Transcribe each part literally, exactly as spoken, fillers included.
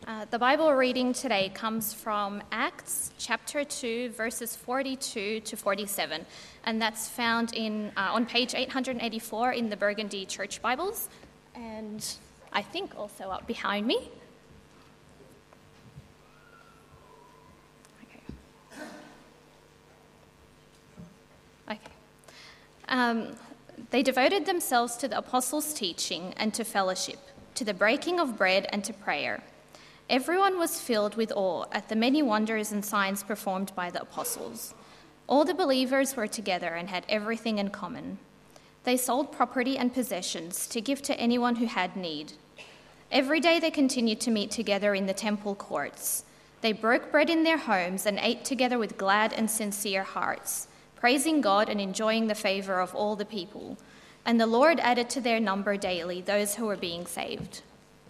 Uh, the Bible reading today comes from Acts chapter two, verses forty-two to forty-seven, and that's found in uh, on page eight hundred eighty-four in the Burgundy Church Bibles, and I think also up behind me. Okay. Okay. Um, they devoted themselves to the apostles' teaching and to fellowship, to the breaking of bread and to prayer. Everyone was filled with awe at the many wonders and signs performed by the apostles. All the believers were together and had everything in common. They sold property and possessions to give to anyone who had need. Every day they continued to meet together in the temple courts. They broke bread in their homes and ate together with glad and sincere hearts, praising God and enjoying the favor of all the people. And the Lord added to their number daily those who were being saved.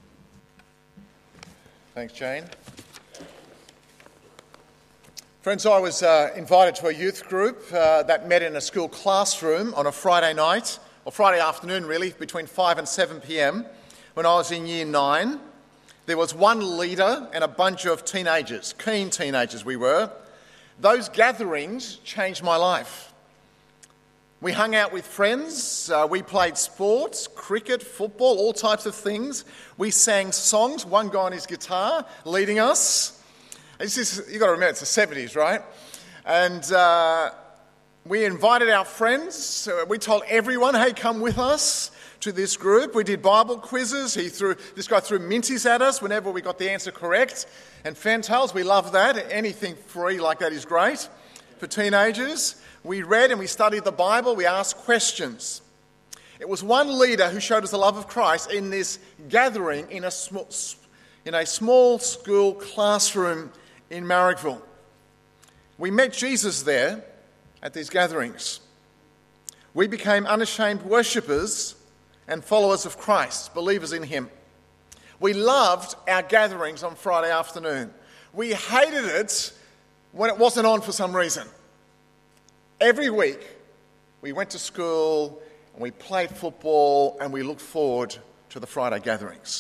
Thanks, Jane. Friends, I was uh, invited to a youth group uh, that met in a school classroom on a Friday night, or Friday afternoon really, between five and seven p.m. when I was in year nine. There was one leader and a bunch of teenagers, keen teenagers we were. Those gatherings changed my life. We hung out with friends, uh, we played sports, cricket, football, all types of things. We sang songs, one guy on his guitar leading us. This is, you've got to remember, it's the seventies, right? And uh, we invited our friends. Uh, we told everyone, hey, come with us to this group. We did Bible quizzes. He threw This guy threw minties at us whenever we got the answer correct. And fantails, we love that. Anything free like that is great for teenagers. We read and we studied the Bible. We asked questions. It was one leader who showed us the love of Christ in this gathering in a small, in a small school classroom in Marrickville. We met Jesus there at these gatherings. We became unashamed worshippers and followers of Christ, believers in him. We loved our gatherings on Friday afternoon. We hated it when it wasn't on for some reason. Every week, we went to school and we played football and we looked forward to the Friday gatherings.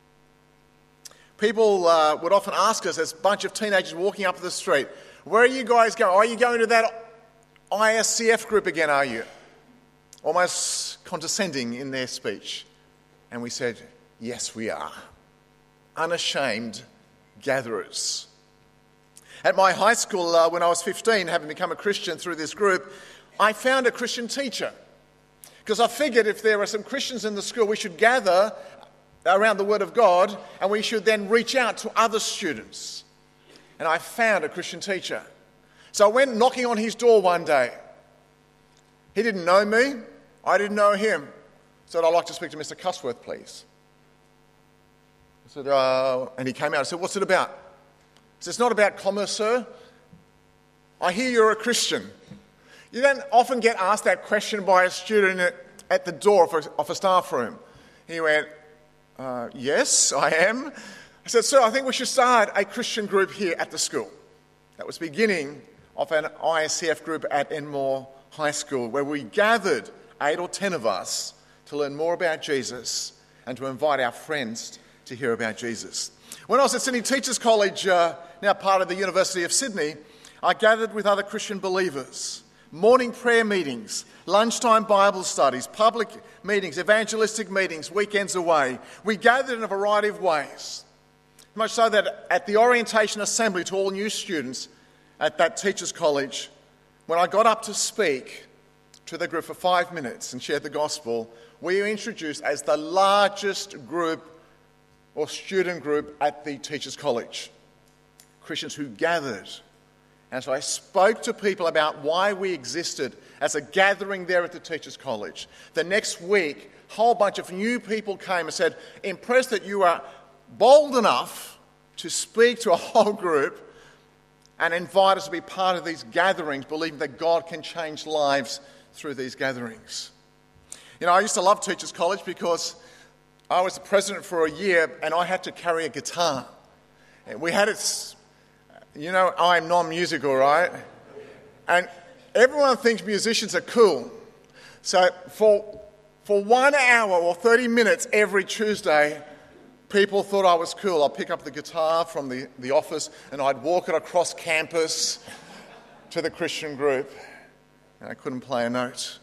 People uh, would often ask us, as a bunch of teenagers walking up the street, where are you guys going? Are you going to that I S C F group again, are you? Almost condescending in their speech. And we said, yes, we are. Unashamed gatherers. At my high school, uh, when I was fifteen, having become a Christian through this group, I found a Christian teacher. Because I figured if there were some Christians in the school, we should gather around the Word of God and we should then reach out to other students. And I found a Christian teacher. So I went knocking on his door one day. He didn't know me. I didn't know him. I said, I'd like to speak to Mister Cusworth, please. I said, uh, and he came out and said, what's it about? He said, it's not about commerce, sir. I hear you're a Christian. You don't often get asked that question by a student at, at the door of a, of a staff room. He went, uh, yes, I am. I said, sir, I think we should start a Christian group here at the school. That was the beginning of an I S C F group at Enmore High School, where we gathered, eight or ten of us, to learn more about Jesus and to invite our friends to hear about Jesus. When I was at Sydney Teachers College, uh, now part of the University of Sydney, I gathered with other Christian believers. Morning prayer meetings, lunchtime Bible studies, public meetings, evangelistic meetings, weekends away. We gathered in a variety of ways. Much so that at the orientation assembly to all new students at that Teachers College, when I got up to speak to the group for five minutes and shared the gospel, we were introduced as the largest group or student group at the Teachers College. Christians who gathered. And so I spoke to people about why we existed as a gathering there at the Teachers College. The next week, a whole bunch of new people came and said, impressed that you are bold enough to speak to a whole group and invite us to be part of these gatherings, believing that God can change lives through these gatherings. You know, I used to love Teachers College because I was the president for a year and I had to carry a guitar. And we had it, you know, I'm non-musical, right? And everyone thinks musicians are cool. So for, for one hour or thirty minutes every Tuesday, people thought I was cool. I'd pick up the guitar from the, the office and I'd walk it across campus to the Christian group. And I couldn't play a note.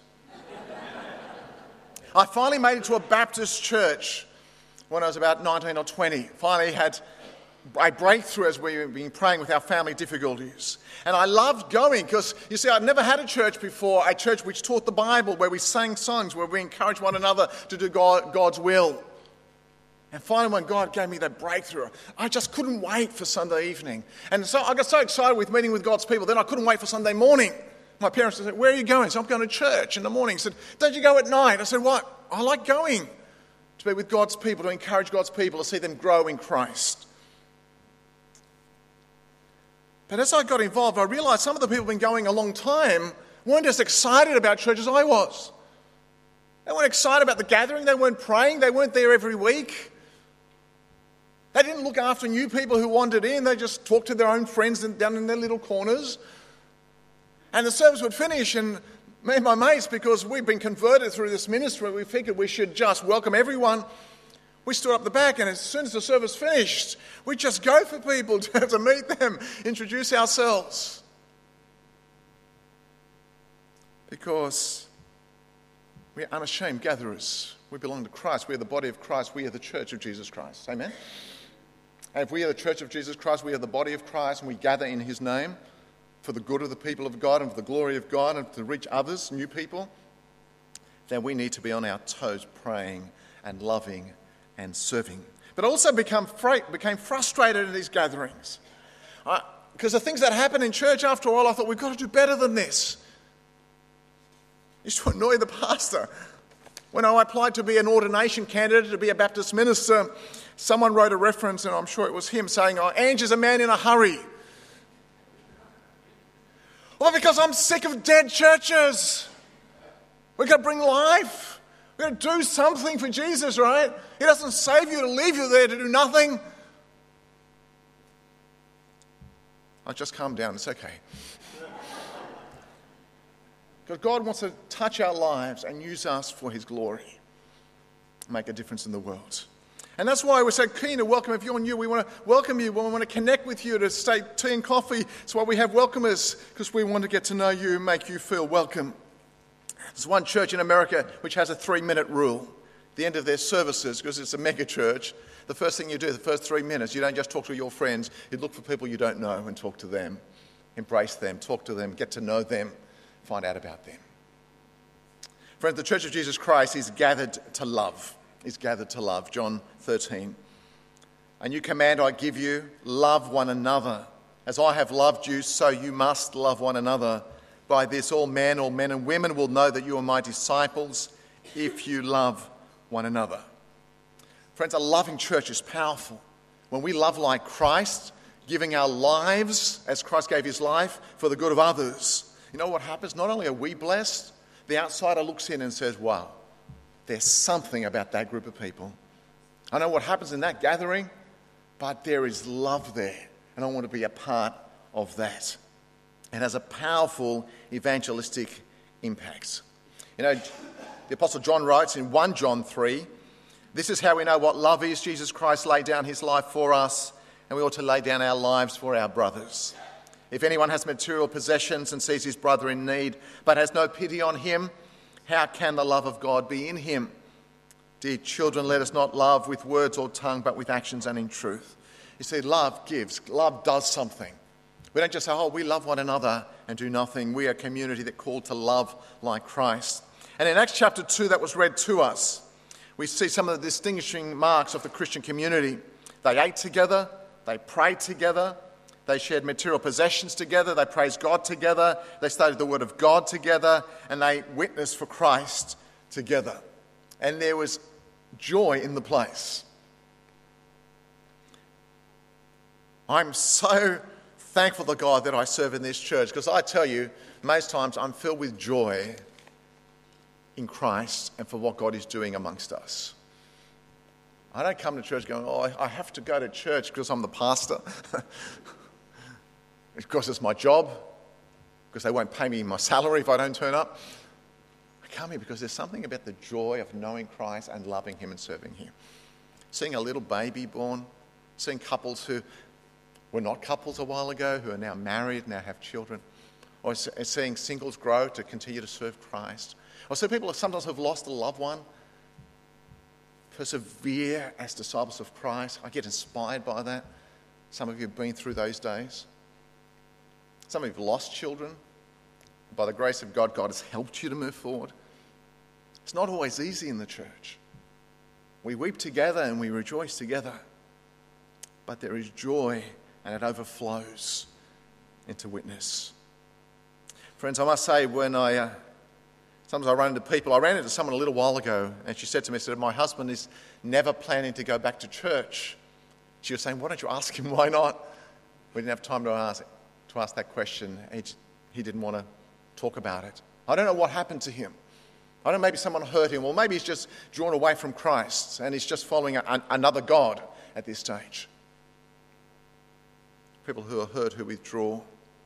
I finally made it to a Baptist church when I was about nineteen or twenty. Finally had a breakthrough as we've been praying with our family difficulties. And I loved going because, you see, I'd never had a church before, a church which taught the Bible, where we sang songs, where we encouraged one another to do God, God's will. And finally, when God gave me that breakthrough, I just couldn't wait for Sunday evening. And so I got so excited with meeting with God's people, then I couldn't wait for Sunday morning. My parents said, "Where are you going?" So I'm going to church in the morning. I said, "Don't you go at night?" I said, "What? I like going to be with God's people, to encourage God's people, to see them grow in Christ." But as I got involved, I realised some of the people who've been going a long time weren't as excited about church as I was. They weren't excited about the gathering. They weren't praying. They weren't there every week. They didn't look after new people who wandered in. They just talked to their own friends down in their little corners. And the service would finish, and me and my mates, because we'd been converted through this ministry, we figured we should just welcome everyone. We stood up the back, and as soon as the service finished, we'd just go for people to, to meet them, introduce ourselves. Because we're unashamed gatherers. We belong to Christ. We are the body of Christ. We are the church of Jesus Christ. Amen? And if we are the church of Jesus Christ, we are the body of Christ, and we gather in his name for the good of the people of God and for the glory of God and to reach others, new people, then we need to be on our toes praying and loving and serving. But I also become fra- became frustrated in these gatherings. Because the things that happen in church, after a while, I thought, we've got to do better than this. I used to annoy the pastor. When I applied to be an ordination candidate, to be a Baptist minister, someone wrote a reference, and I'm sure it was him, saying, "Oh, Ange is a man in a hurry." Well, because I'm sick of dead churches. We've got to bring life. We've got to do something for Jesus, right? He doesn't save you to leave you there to do nothing. I just calm down. It's okay. Because God wants to touch our lives and use us for his glory. Make a difference in the world. And that's why we're so keen to welcome. If you're new, we want to welcome you. We want to connect with you, to stay tea and coffee. That's why we have welcomers, because we want to get to know you and make you feel welcome. There's one church in America which has a three-minute rule. At the end of their services, because it's a mega church, the first thing you do, the first three minutes, you don't just talk to your friends. You look for people you don't know and talk to them. Embrace them, talk to them, get to know them, find out about them. Friends, the Church of Jesus Christ is gathered to love. is gathered to love. John thirteen. "A new command I give you, love one another. As I have loved you, so you must love one another. By this all men, all men and women will know that you are my disciples, if you love one another." Friends, a loving church is powerful. When we love like Christ, giving our lives as Christ gave his life for the good of others, you know what happens? Not only are we blessed, the outsider looks in and says, "Wow, there's something about that group of people. I know what happens in that gathering, but there is love there, and I want to be a part of that." It has a powerful evangelistic impact. You know, the Apostle John writes in First John three, "This is how we know what love is. Jesus Christ laid down his life for us, and we ought to lay down our lives for our brothers. If anyone has material possessions and sees his brother in need, but has no pity on him, how can the love of God be in him? Dear children, let us not love with words or tongue, but with actions and in truth." You see, love gives. Love does something. We don't just say, "Oh, we love one another," and do nothing. We are a community that called to love like Christ. And in Acts chapter two, that was read to us, we see some of the distinguishing marks of the Christian community. They ate together. They prayed together. They shared material possessions together. They praised God together. They studied the Word of God together. And they witnessed for Christ together. And there was joy in the place. I'm so thankful to God that I serve in this church, because I tell you, most times I'm filled with joy in Christ and for what God is doing amongst us. I don't come to church going, "Oh, I have to go to church because I'm the pastor." Because it's my job, because they won't pay me my salary if I don't turn up. I come here because there's something about the joy of knowing Christ and loving him and serving him. seeing a little baby born, seeing couples who were not couples a while ago, who are now married, now have children, or seeing singles grow to continue to serve Christ. Or see people who sometimes have lost a loved one, persevere as disciples of Christ. I get inspired by that. Some of you have been through those days. Some of you have lost children. By the grace of God, God has helped you to move forward. It's not always easy in the church. We weep together and we rejoice together. But there is joy and it overflows into witness. Friends, I must say, when I, uh, sometimes I run into people, I ran into someone a little while ago and she said to me, said, my husband is never planning to go back to church. She was saying, why don't you ask him why not? We didn't have time to ask, to ask that question. He, he didn't want to talk about it. I don't know what happened to him. I don't know, maybe someone hurt him, or maybe he's just drawn away from Christ and he's just following a, another God at this stage. People who are hurt, who withdraw.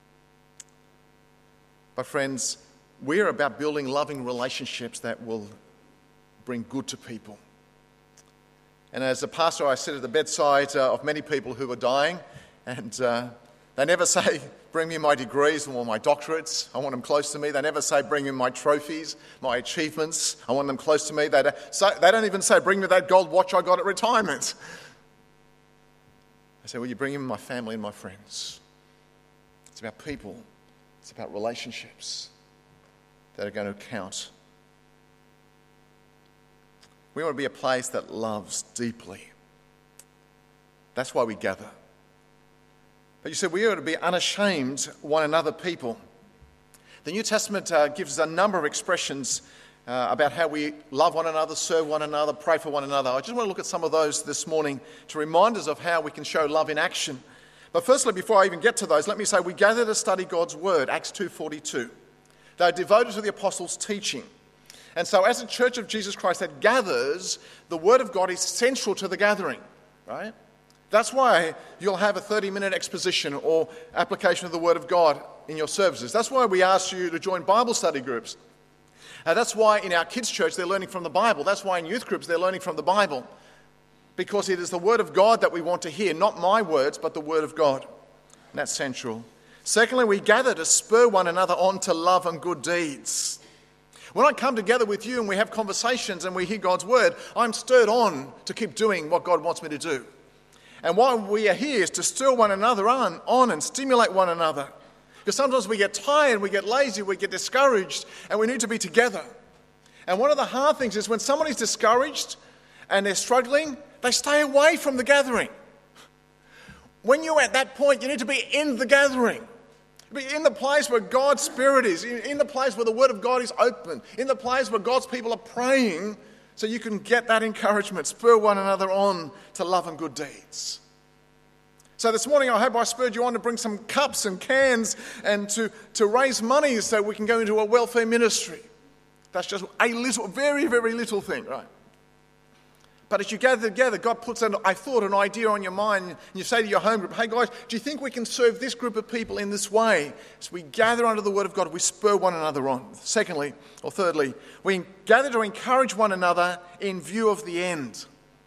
But friends, we're about building loving relationships that will bring good to people. And as a pastor, I sit at the bedside uh, of many people who are dying, and uh, they never say, bring me my degrees or my doctorates. I want them close to me. They never say, bring me my trophies, my achievements. I want them close to me. They don't, so, they don't even say, bring me that gold watch I got at retirement. They say, will you bring me my family and my friends? It's about people. It's about relationships that are going to count. We want to be a place that loves deeply. That's why we gather. But you said we ought to be unashamed one another people. The New Testament uh, gives us a number of expressions uh, about how we love one another, serve one another, pray for one another. I just want to look at some of those this morning to remind us of how we can show love in action. But firstly, before I even get to those, let me say we gather to study God's Word, Acts two forty-two. They're devoted to the apostles' teaching. And so as a church of Jesus Christ that gathers, the Word of God is central to the gathering, right? That's why you'll have a thirty-minute exposition or application of the Word of God in your services. That's why we ask you to join Bible study groups. And that's why in our kids' church they're learning from the Bible. That's why in youth groups they're learning from the Bible. Because it is the Word of God that we want to hear, not my words, but the Word of God. And that's central. Secondly, we gather to spur one another on to love and good deeds. When I come together with you and we have conversations and we hear God's Word, I'm stirred on to keep doing what God wants me to do. And why we are here is to stir one another on, on and stimulate one another. Because sometimes we get tired, we get lazy, we get discouraged, and we need to be together. And one of the hard things is when someone is discouraged and they're struggling, they stay away from the gathering. When you're at that point, you need to be in the gathering. Be in the place where God's Spirit is, in the place where the Word of God is open, in the place where God's people are praying, so you can get that encouragement, spur one another on to love and good deeds. So this morning I hope I spurred you on to bring some cups and cans and to, to raise money so we can go into a welfare ministry. That's just a little, very, very little thing, right? But as you gather together, God puts an, a thought, an idea on your mind, and you say to your home group, hey guys, do you think we can serve this group of people in this way? As we gather under the Word of God, we spur one another on. Secondly, or thirdly, we gather to encourage one another in view of the end.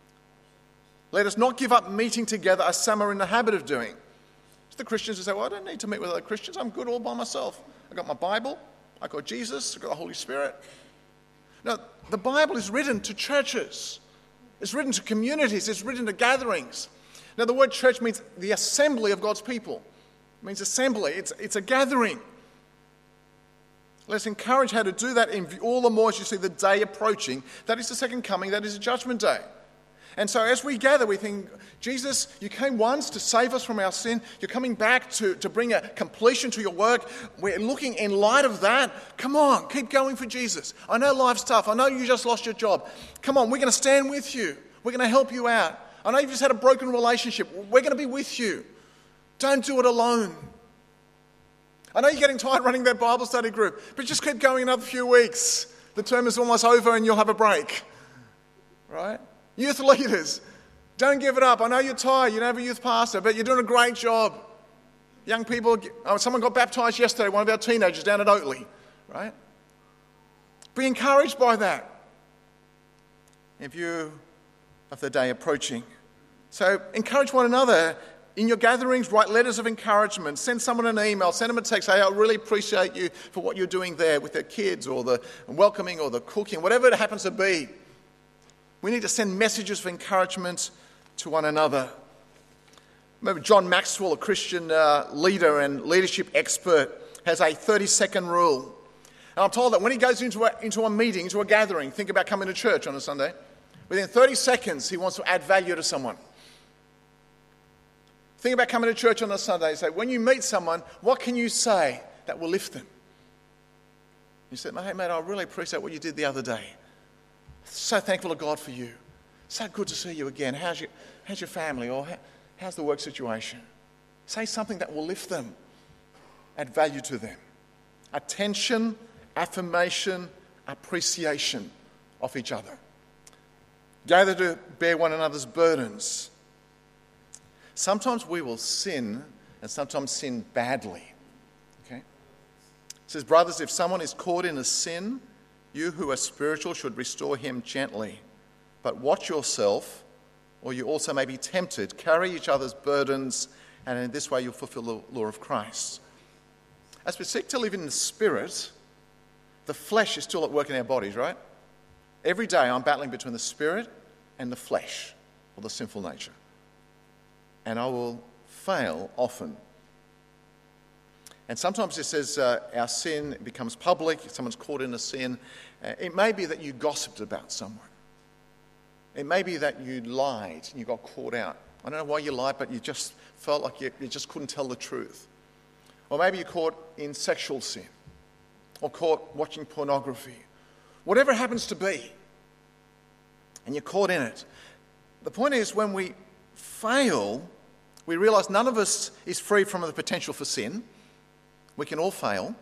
Let us not give up meeting together as some are in the habit of doing. It's the Christians who say, well, I don't need to meet with other Christians. I'm good all by myself. I've got my Bible, I've got Jesus, I've got the Holy Spirit. Now, the Bible is written to churches. It's written to communities. It's written to gatherings. Now, the word church means the assembly of God's people. It means assembly. It's, it's a gathering. Let's encourage how to do that in all the more as you see the day approaching. That is the second coming. That is the judgment day. And so as we gather, we think, Jesus, you came once to save us from our sin. You're coming back to, to bring a completion to your work. We're looking in light of that. Come on, keep going for Jesus. I know life's tough. I know you just lost your job. Come on, we're going to stand with you. We're going to help you out. I know you've just had a broken relationship. We're going to be with you. Don't do it alone. I know you're getting tired running that Bible study group, but just keep going another few weeks. The term is almost over and you'll have a break. Right? Youth leaders, don't give it up. I know you're tired. You don't have a youth pastor, but you're doing a great job. Young people, oh, someone got baptised yesterday, one of our teenagers down at Oatley, right? Be encouraged by that. If you of the day approaching. So encourage one another. In your gatherings, write letters of encouragement. Send someone an email. Send them a text. Say, I really appreciate you for what you're doing there with their kids or the welcoming or the cooking, whatever it happens to be. We need to send messages of encouragement to one another. Remember, John Maxwell, a Christian uh, leader and leadership expert, has a thirty-second rule. And I'm told that when he goes into a, into a meeting, into a gathering, think about coming to church on a Sunday, within thirty seconds, he wants to add value to someone. Think about coming to church on a Sunday. Say, when you meet someone, what can you say that will lift them? You say, hey, mate, I really appreciate what you did the other day. So thankful to God for you. So good to see you again. How's your, how's your family? Or how, how's the work situation? Say something that will lift them, add value to them. Attention, affirmation, appreciation of each other. Gather to bear one another's burdens. Sometimes we will sin, and sometimes sin badly. Okay? It says, brothers, if someone is caught in a sin, you who are spiritual should restore him gently. But watch yourself, or you also may be tempted. Carry each other's burdens, and in this way you'll fulfill the law of Christ. As we seek to live in the Spirit, the flesh is still at work in our bodies, right? Every day I'm battling between the Spirit and the flesh, or the sinful nature. And I will fail often. And sometimes it says uh, our sin becomes public, if someone's caught in a sin. Uh, it may be that you gossiped about someone. It may be that you lied and you got caught out. I don't know why you lied, but you just felt like you, you just couldn't tell the truth. Or maybe you're caught in sexual sin, or caught watching pornography. Whatever it happens to be, and you're caught in it. The point is, when we fail, we realise none of us is free from the potential for sin. We can all fail.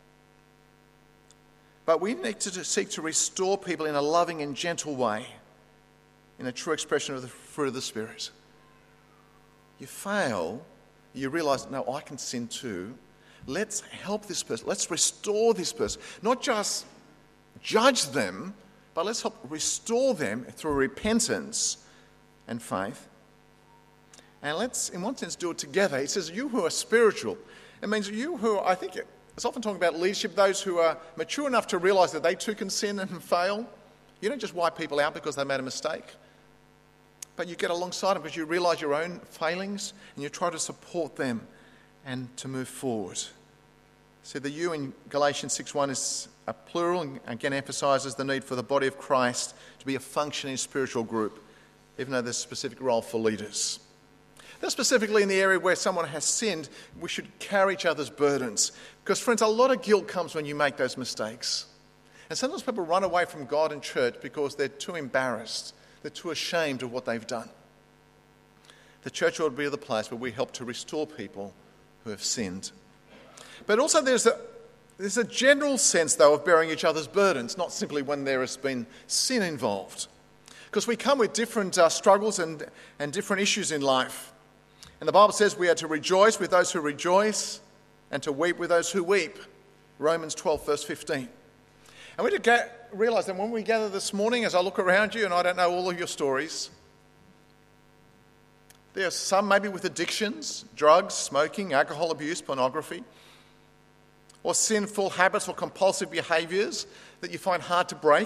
But we need to seek to restore people in a loving and gentle way, in a true expression of the fruit of the Spirit. You fail, you realise, no, I can sin too. Let's help this person. Let's restore this person. Not just judge them, but let's help restore them through repentance and faith. And let's, in one sense, do it together. He says, you who are spiritual. It means you who are, I think it's often talking about leadership, those who are mature enough to realise that they too can sin and fail. You don't just wipe people out because they made a mistake. But you get alongside them because you realise your own failings and you try to support them and to move forward. So the you in Galatians six one is a plural and again emphasises the need for the body of Christ to be a functioning spiritual group, even though there's a specific role for leaders. Now, specifically in the area where someone has sinned, we should carry each other's burdens. Because, friends, a lot of guilt comes when you make those mistakes. And sometimes people run away from God and church because they're too embarrassed. They're too ashamed of what they've done. The church ought to be the place where we help to restore people who have sinned. But also there's a, there's a general sense, though, of bearing each other's burdens, not simply when there has been sin involved. Because we come with different uh, struggles and, and different issues in life. And the Bible says we are to rejoice with those who rejoice and to weep with those who weep. Romans twelve, verse fifteen. And we need to get, realise that when we gather this morning, as I look around you, and I don't know all of your stories, there are some maybe with addictions, drugs, smoking, alcohol abuse, pornography, or sinful habits or compulsive behaviours that you find hard to break.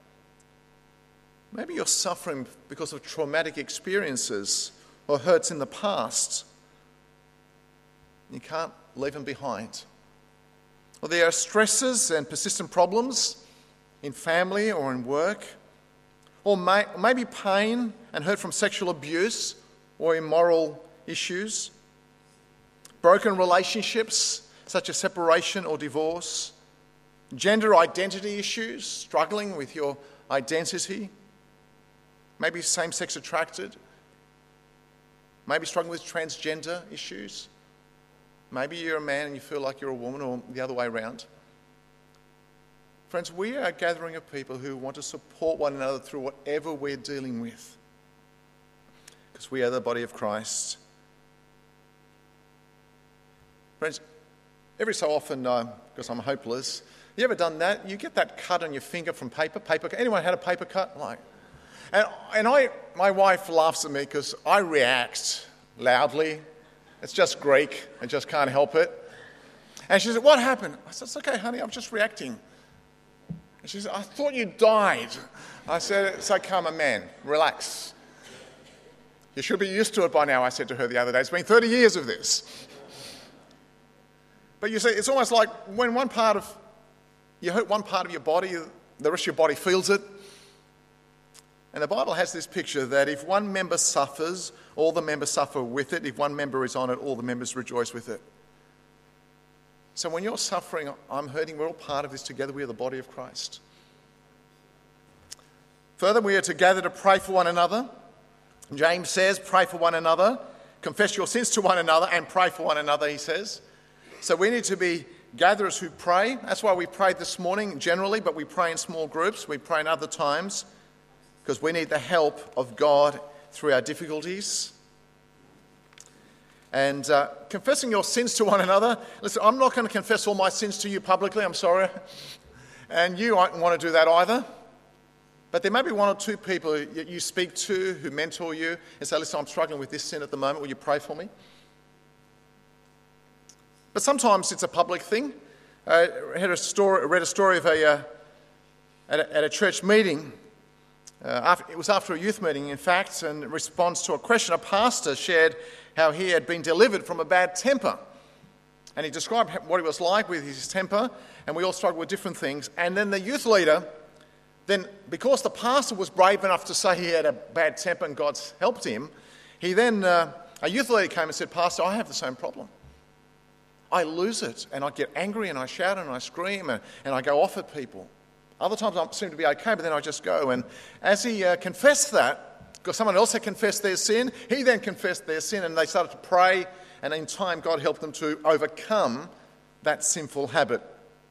Maybe you're suffering because of traumatic experiences or hurts in the past. You can't leave them behind. Or there are stresses and persistent problems in family or in work. Or may, maybe pain and hurt from sexual abuse or immoral issues. Broken relationships such as separation or divorce. Gender identity issues, struggling with your identity. Maybe same-sex attracted. Maybe struggling with transgender issues. Maybe you're a man and you feel like you're a woman, or the other way around. Friends, we are a gathering of people who want to support one another through whatever we're dealing with. Because we are the body of Christ. Friends, every so often, uh, because I'm hopeless, you ever done that? You get that cut on your finger from paper? paper Anyone had a paper cut? Like, And, and I, my wife laughs at me because I react loudly. It's just Greek. I just can't help it. And she said, what happened? I said, it's okay, honey, I'm just reacting. And she said, I thought you died. I said, it's okay, I'm a man. Relax. You should be used to it by now, I said to her the other day. It's been thirty years of this. But you see, it's almost like when one part of, you hurt one part of your body, the rest of your body feels it. And the Bible has this picture that if one member suffers, all the members suffer with it. If one member is on it, all the members rejoice with it. So when you're suffering, I'm hurting, we're all part of this together. We are the body of Christ. Further, we are to gather to pray for one another. James says, pray for one another, confess your sins to one another, and pray for one another, he says. So we need to be gatherers who pray. That's why we prayed this morning generally, but we pray in small groups. We pray in other times because we need the help of God through our difficulties. And uh, confessing your sins to one another. Listen, I'm not going to confess all my sins to you publicly, I'm sorry. And you won't want to do that either. But there may be one or two people you speak to who mentor you and say, listen, I'm struggling with this sin at the moment. Will you pray for me? But sometimes it's a public thing. I had a story, read a story of a, uh, at, a at a church meeting. Uh, after, it was after a youth meeting, in fact, and in response to a question, a pastor shared how he had been delivered from a bad temper. And he described what he was like with his temper, and we all struggle with different things. And then the youth leader, then because the pastor was brave enough to say he had a bad temper and God's helped him, he then, uh, a youth leader came and said, Pastor, I have the same problem. I lose it, and I get angry, and I shout, and I scream, and, and I go off at people. Other times I seem to be okay, but then I just go. And as he uh, confessed that, because someone else had confessed their sin, he then confessed their sin, and they started to pray, and in time God helped them to overcome that sinful habit.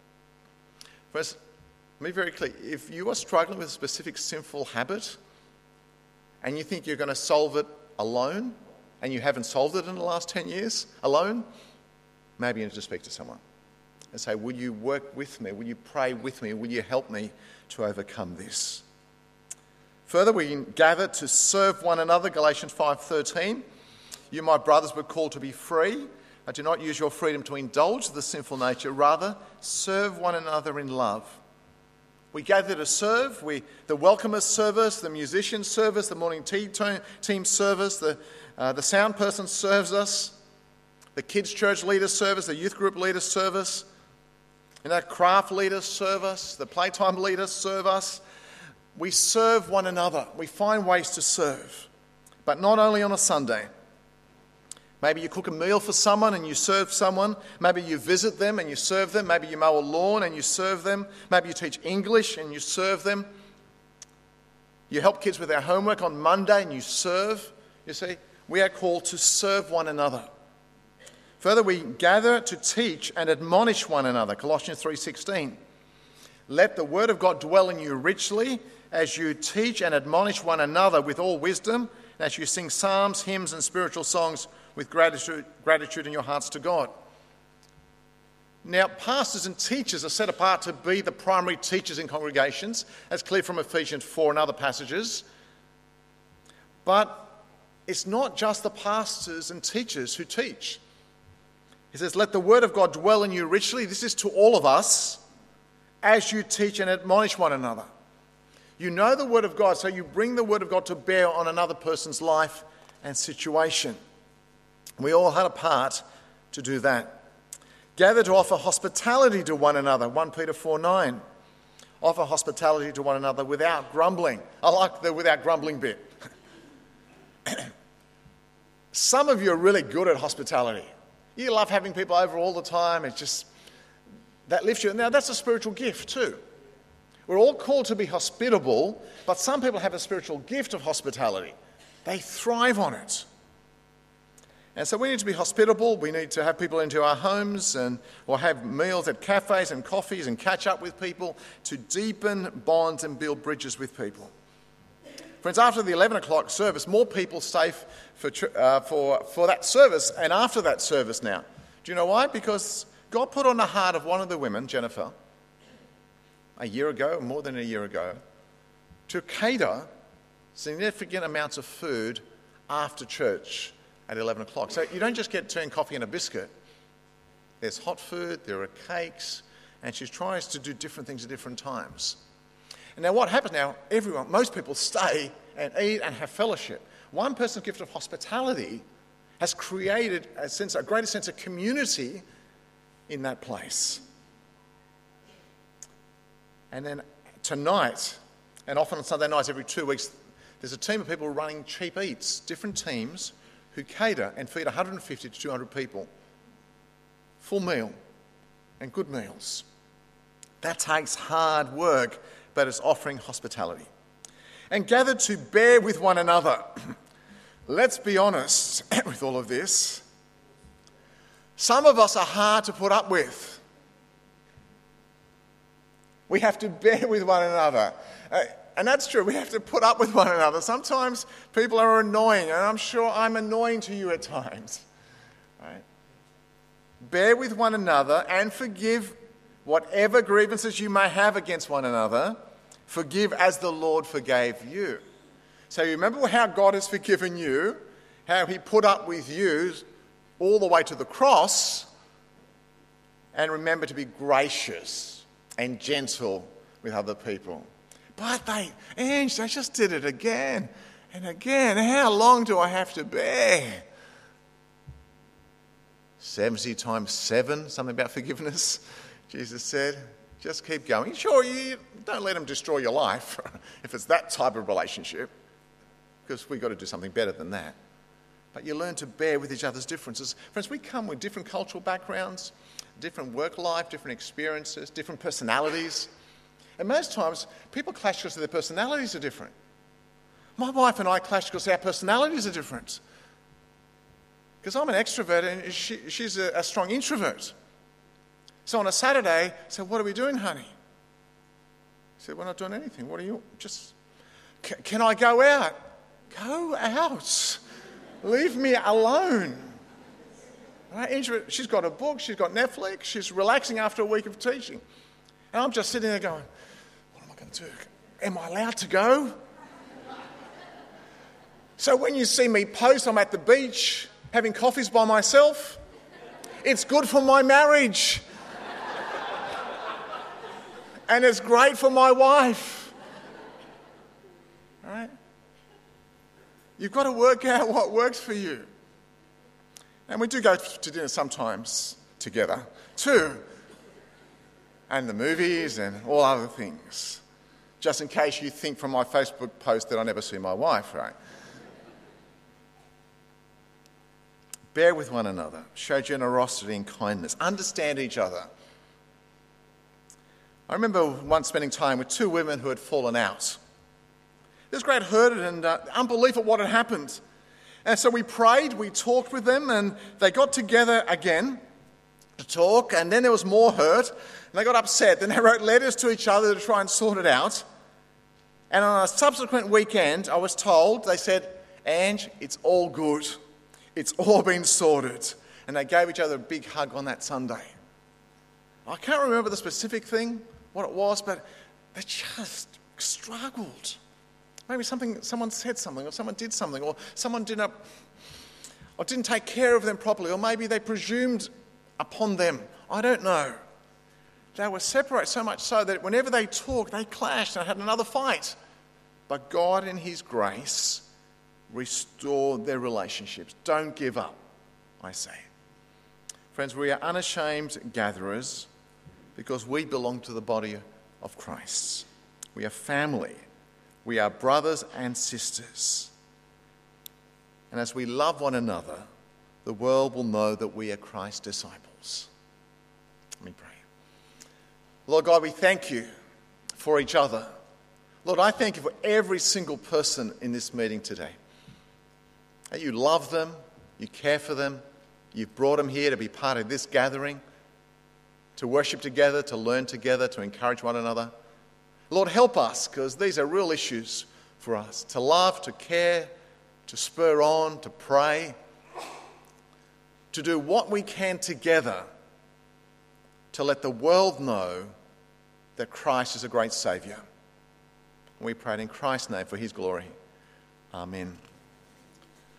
First, let me be very clear. If you are struggling with a specific sinful habit, and you think you're going to solve it alone, and you haven't solved it in the last ten years alone, maybe you need to speak to someone and say, will you work with me? Will you pray with me? Will you help me to overcome this? Further, we gather to serve one another, Galatians five thirteen. You, my brothers, were called to be free. But do not use your freedom to indulge the sinful nature. Rather, serve one another in love. We gather to serve. We, the welcomers service, the musicians service, the morning tea team service, the, uh, the sound person serves us. The kids' church leaders service, the youth group leaders service, and our craft leaders serve us, the playtime leaders serve us. We serve one another. We find ways to serve, but not only on a Sunday. Maybe you cook a meal for someone and you serve someone. Maybe you visit them and you serve them. Maybe you mow a lawn and you serve them. Maybe you teach English and you serve them. You help kids with their homework on Monday and you serve. You see, we are called to serve one another. Further, we gather to teach and admonish one another, Colossians three sixteen. Let the word of God dwell in you richly as you teach and admonish one another with all wisdom, and as you sing psalms, hymns, and spiritual songs with gratitude, gratitude in your hearts to God. Now, pastors and teachers are set apart to be the primary teachers in congregations, as clear from Ephesians four and other passages. But it's not just the pastors and teachers who teach. He says, let the word of God dwell in you richly. This is to all of us as you teach and admonish one another. You know the word of God, so you bring the word of God to bear on another person's life and situation. We all had a part to do that. Gather to offer hospitality to one another, First Peter four nine. Offer hospitality to one another without grumbling. I like the without grumbling bit. Some of you are really good at hospitality. You love having people over all the time. It just, that lifts you. Now, that's a spiritual gift too. We're all called to be hospitable, but some people have a spiritual gift of hospitality. They thrive on it. And so we need to be hospitable. We need to have people into our homes and or have meals at cafes and coffees and catch up with people to deepen bonds and build bridges with people. Friends, after the eleven o'clock service, more people stay for, uh, for, for that service and after that service now. Do you know why? Because God put on the heart of one of the women, Jennifer, a year ago, more than a year ago, to cater significant amounts of food after church at eleven o'clock. So you don't just get tea and coffee and a biscuit. There's hot food, there are cakes, and she tries to do different things at different times. And now what happens now, everyone, most people stay and eat and have fellowship. One person's gift of hospitality has created a sense, a greater sense of community in that place. And then tonight, and often on Sunday nights every two weeks, there's a team of people running cheap eats, different teams who cater and feed one hundred fifty to two hundred people. Full meal and good meals. That takes hard work, but it's offering hospitality. And gathered to bear with one another. Let's be honest with all of this. Some of us are hard to put up with. We have to bear with one another. Uh, and that's true, we have to put up with one another. Sometimes people are annoying, and I'm sure I'm annoying to you at times. Right? Bear with one another and forgive whatever grievances you may have against one another. Forgive as the Lord forgave you. So you remember how God has forgiven you, how he put up with you all the way to the cross, and remember to be gracious and gentle with other people. But they, Ange, they just did it again and again. How long do I have to bear? seventy times seven, something about forgiveness, Jesus said. Just keep going. Sure, you don't let them destroy your life if it's that type of relationship, because we've got to do something better than that. But you learn to bear with each other's differences. Friends, we come with different cultural backgrounds, different work life, different experiences, different personalities. And most times, people clash because their personalities are different. My wife and I clash because our personalities are different. Because I'm an extrovert and she, she's a, a strong introvert. So on a Saturday, I said, what are we doing, honey? She said, we're not doing anything. What are you, just, c- can I go out? Go out. Leave me alone. Right? Introvert, she's got a book, she's got Netflix, she's relaxing after a week of teaching. And I'm just sitting there going, what am I going to do? Am I allowed to go? So when you see me post, I'm at the beach having coffees by myself. It's good for my marriage. And it's great for my wife. Right? You've got to work out what works for you. And we do go to dinner sometimes together too. And the movies and all other things. Just in case you think from my Facebook post that I never see my wife, right? Bear with one another. Show generosity and kindness. Understand each other. I remember once spending time with two women who had fallen out. There was great hurt and uh, unbelief at what had happened. And so we prayed, we talked with them, and they got together again to talk, and then there was more hurt, and they got upset. Then they wrote letters to each other to try and sort it out. And on a subsequent weekend, I was told, they said, Ange, it's all good. It's all been sorted. And they gave each other a big hug on that Sunday. I can't remember the specific thing, what it was, but they just struggled. Maybe something, someone said something, or someone did something, or someone didn't, or didn't take care of them properly, or maybe they presumed upon them. I don't know. They were separated so much so that whenever they talked, they clashed and had another fight. But God, in his grace, restored their relationships. Don't give up, I say. Friends, we are unashamed gatherers because we belong to the body of Christ. We are family. We are brothers and sisters. And as we love one another, the world will know that we are Christ's disciples. Let me pray. Lord God, we thank you for each other. Lord, I thank you for every single person in this meeting today. That you love them, you care for them, you've brought them here to be part of this gathering, to worship together, to learn together, to encourage one another. Lord, help us, because these are real issues for us, to love, to care, to spur on, to pray, to do what we can together to let the world know that Christ is a great Saviour. And we pray it in Christ's name for his glory. Amen.